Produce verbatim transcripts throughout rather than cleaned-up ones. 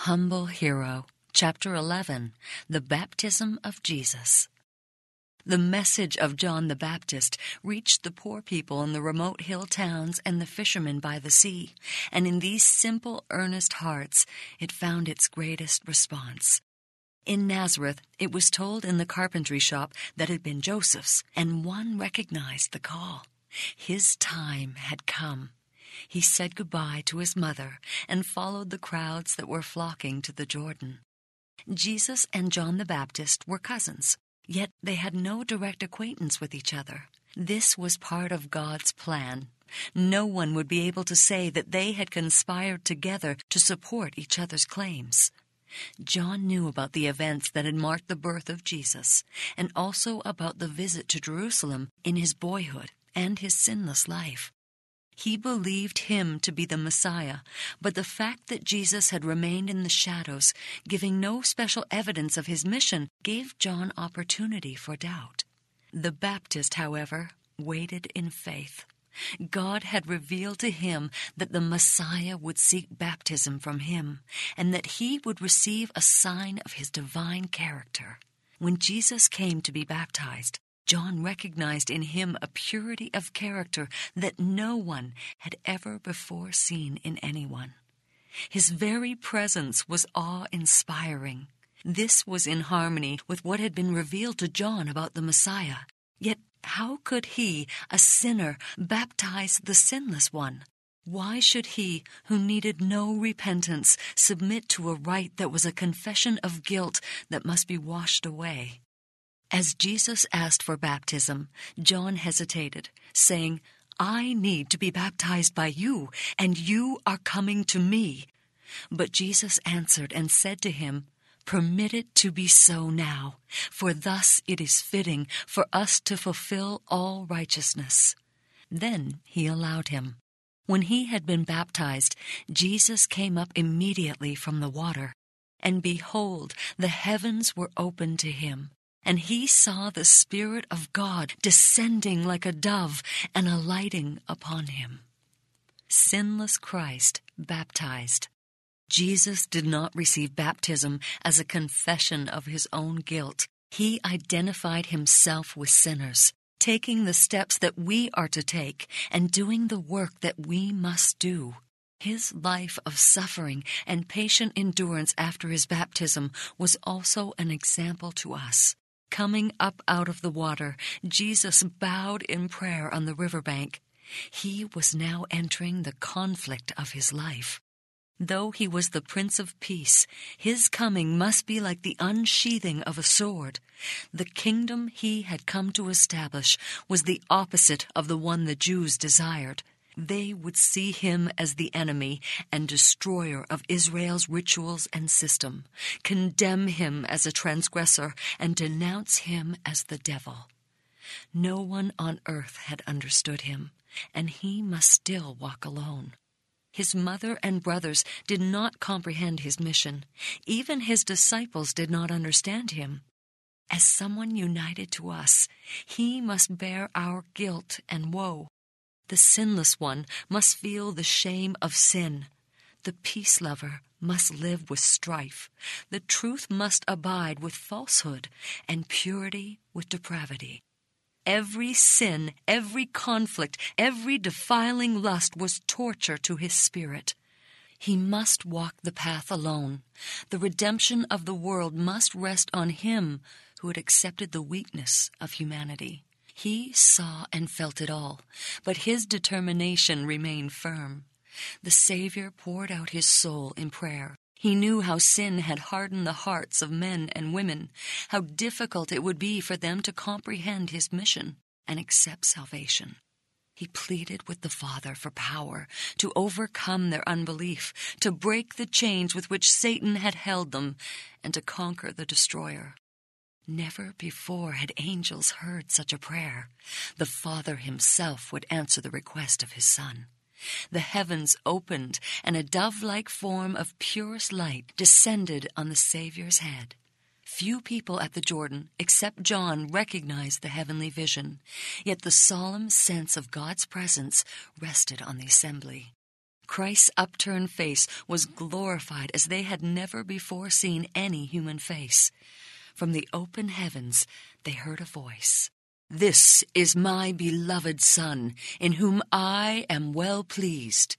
Humble Hero, Chapter eleven, The Baptism of Jesus. The message of John the Baptist reached the poor people in the remote hill towns and the fishermen by the sea, and in these simple, earnest hearts it found its greatest response. In Nazareth, it was told in the carpentry shop that it had been Joseph's, and one recognized the call. His time had come. He said goodbye to his mother and followed the crowds that were flocking to the Jordan. Jesus and John the Baptist were cousins, yet they had no direct acquaintance with each other. This was part of God's plan. No one would be able to say that they had conspired together to support each other's claims. John knew about the events that had marked the birth of Jesus, and also about the visit to Jerusalem in his boyhood and his sinless life. He believed him to be the Messiah, but the fact that Jesus had remained in the shadows, giving no special evidence of his mission, gave John opportunity for doubt. The Baptist, however, waited in faith. God had revealed to him that the Messiah would seek baptism from him, and that he would receive a sign of his divine character. When Jesus came to be baptized, John recognized in him a purity of character that no one had ever before seen in anyone. His very presence was awe-inspiring. This was in harmony with what had been revealed to John about the Messiah. Yet how could he, a sinner, baptize the sinless one? Why should he, who needed no repentance, submit to a rite that was a confession of guilt that must be washed away? As Jesus asked for baptism, John hesitated, saying, "I need to be baptized by you, and you are coming to me." But Jesus answered and said to him, "Permit it to be so now, for thus it is fitting for us to fulfill all righteousness." Then he allowed him. When he had been baptized, Jesus came up immediately from the water, and behold, the heavens were opened to him. And he saw the Spirit of God descending like a dove and alighting upon him. Sinless Christ baptized. Jesus did not receive baptism as a confession of his own guilt. He identified himself with sinners, taking the steps that we are to take and doing the work that we must do. His life of suffering and patient endurance after his baptism was also an example to us. Coming up out of the water, Jesus bowed in prayer on the riverbank. He was now entering the conflict of his life. Though he was the Prince of Peace, his coming must be like the unsheathing of a sword. The kingdom he had come to establish was the opposite of the one the Jews desired. They would see him as the enemy and destroyer of Israel's rituals and system, condemn him as a transgressor, and denounce him as the devil. No one on earth had understood him, and he must still walk alone. His mother and brothers did not comprehend his mission. Even his disciples did not understand him. As someone united to us, he must bear our guilt and woe. The sinless one must feel the shame of sin. The peace lover must live with strife. The truth must abide with falsehood, and purity with depravity. Every sin, every conflict, every defiling lust was torture to his spirit. He must walk the path alone. The redemption of the world must rest on him who had accepted the weakness of humanity. He saw and felt it all, but his determination remained firm. The Savior poured out his soul in prayer. He knew how sin had hardened the hearts of men and women, how difficult it would be for them to comprehend his mission and accept salvation. He pleaded with the Father for power to overcome their unbelief, to break the chains with which Satan had held them, and to conquer the destroyer. Never before had angels heard such a prayer. The Father himself would answer the request of his Son. The heavens opened, and a dove-like form of purest light descended on the Savior's head. Few people at the Jordan, except John, recognized the heavenly vision, yet the solemn sense of God's presence rested on the assembly. Christ's upturned face was glorified as they had never before seen any human face. From the open heavens they heard a voice. "This is my beloved Son, in whom I am well pleased."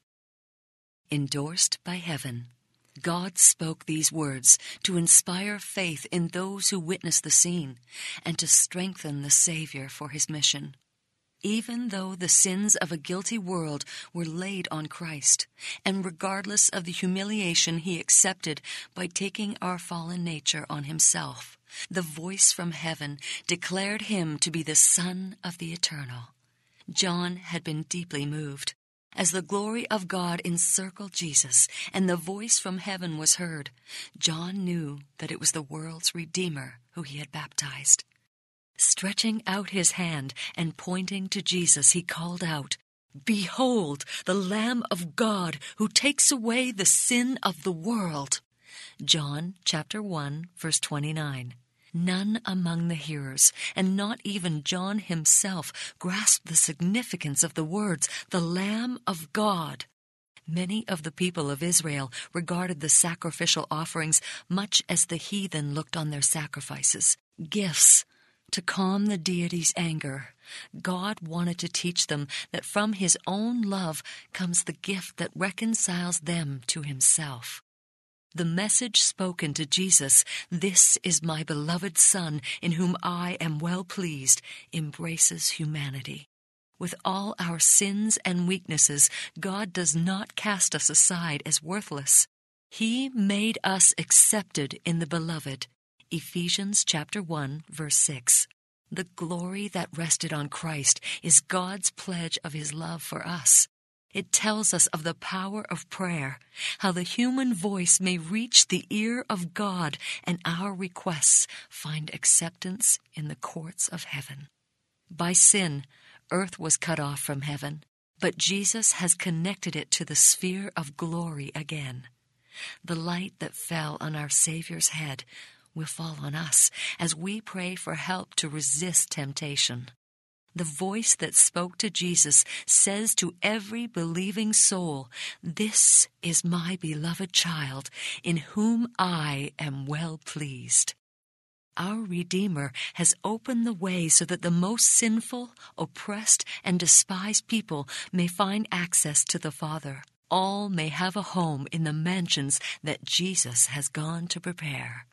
Endorsed by heaven, God spoke these words to inspire faith in those who witnessed the scene and to strengthen the Savior for his mission. Even though the sins of a guilty world were laid on Christ, and regardless of the humiliation he accepted by taking our fallen nature on himself, the voice from heaven declared him to be the Son of the Eternal. John had been deeply moved. As the glory of God encircled Jesus and the voice from heaven was heard, John knew that it was the world's Redeemer who he had baptized. Stretching out his hand and pointing to Jesus, he called out, "Behold, the Lamb of God who takes away the sin of the world." John chapter one, verse twenty-nine. None among the hearers, and not even John himself, grasped the significance of the words, "the Lamb of God." Many of the people of Israel regarded the sacrificial offerings much as the heathen looked on their sacrifices, gifts to calm the deity's anger. God wanted to teach them that from his own love comes the gift that reconciles them to himself. The message spoken to Jesus, "This is my beloved Son, in whom I am well pleased," embraces humanity. With all our sins and weaknesses, God does not cast us aside as worthless. He made us accepted in the Beloved. Ephesians chapter one, verse six. The glory that rested on Christ is God's pledge of his love for us. It tells us of the power of prayer, how the human voice may reach the ear of God and our requests find acceptance in the courts of heaven. By sin, earth was cut off from heaven, but Jesus has connected it to the sphere of glory again. The light that fell on our Savior's head will fall on us as we pray for help to resist temptation. The voice that spoke to Jesus says to every believing soul, "This is my beloved child, in whom I am well pleased." Our Redeemer has opened the way so that the most sinful, oppressed, and despised people may find access to the Father. All may have a home in the mansions that Jesus has gone to prepare.